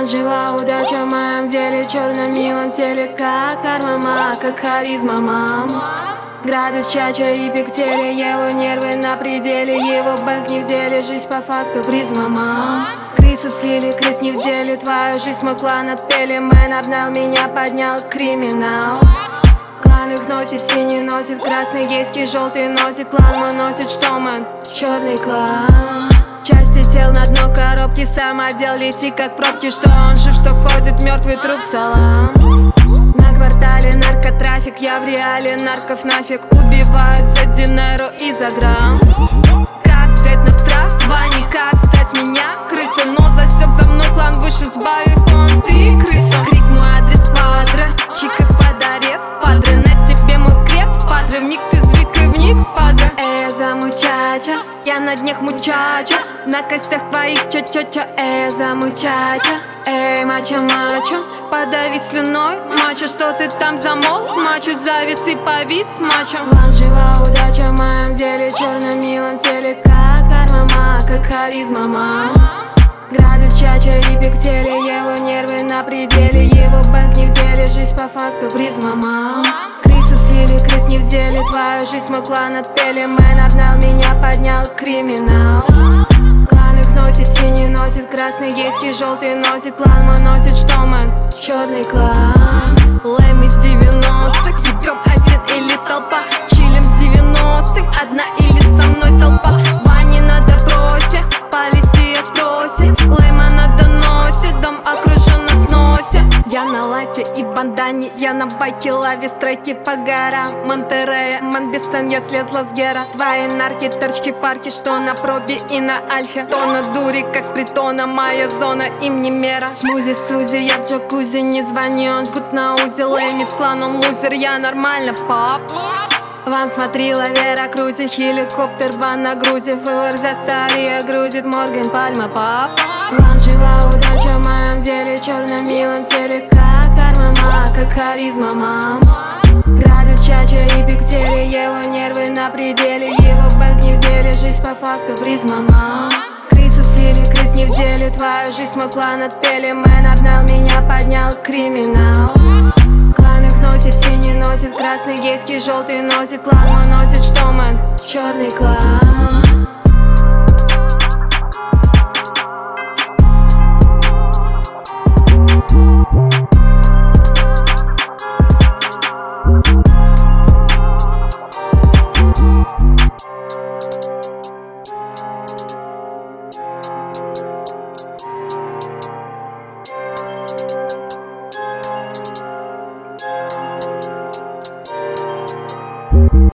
План, жила удача в моем деле, черном милом теле, как карма, как харизма, мам. Градус чача и пиктели, его нервы на пределе, его банк не в деле, жизнь по факту призма, мам. Крысу слили, крыс не в деле, твою жизнь мой клан отпели. Мэн обнял меня, поднял криминал. Клан их носит, синий носит, красный, гейский, желтый носит. Клан мой носит, что мэн? Черный клан. Части тел на дно коробки, самодел, лети как пробки. Что он жив, что ходит, мертвый труп, салам. На квартале наркотрафик, я в реале, нарков нафиг. Убивают за динеру и за грамм. Как взять на страх, Вани, как стать меня крысой? Но засек за мной клан выше, сбавив он, ты крыса. Крик мой адрес, падре, чика под арест, падре. На тебе мой крест, падре, миг ты звик и вник, падре. За мучача, я на днях мучача, на костях твоих ча-ча-ча. За мучача, мачо-мачо, подави слюной, мачо, что ты там замолк, мачо, завис и повис, мачо. План, жила удача в моем деле, черном милом теле, как карма, как харизма, мам. Градус чача и пиктели, его нервы на пределе, его банк не в деле, жизнь по факту призма, мам. Крысу слили, крыс не в деле, твою жизнь мой клан отпели. Мэн обнял меня, поднял криминал. Клан их носит, синий носит, красный, гейский, желтый носит. Клан мой носит, что мэн? Черный клан. Лэм из 90-х, ебем один или толпа. Чилим с 90-х, одна или со мной толпа. Вани на допросе, полиция спросит. Лэма на доносе, дом окружен на сносе. Я на лайте и бандане, я на байке, лаве, строки по горам Монтерея, Манбестен, я слезла с гера. Твои нарки, торчки в парке, что на пробе и на альфе. То на дуре, как с притона, моя зона, им не мера. Смузи, Сузи, я в джакузи, не звони, он жгут на узе. Лэмит клан, он лузер, я нормально, пап. Ван, смотри, Лавера, Крузи, хеликоптер, ван на грузе. ФРЗ, Сария, грузит, Морган, Пальма, пап. Ван, жила удача в моем деле, черном милом теле, как карма, как харизма, мам. Градус чача и пиктели, его нервы на пределе, его банк не в деле, жизнь по факту призма, мам. Крысу слили, крыс не в деле, твою жизнь мой клан отпели. Мэн обнял меня, поднял криминал. Клан их носит, синий носит, красный, гейский, желтый носит. Клан мой носит, что мэн? Черный клан.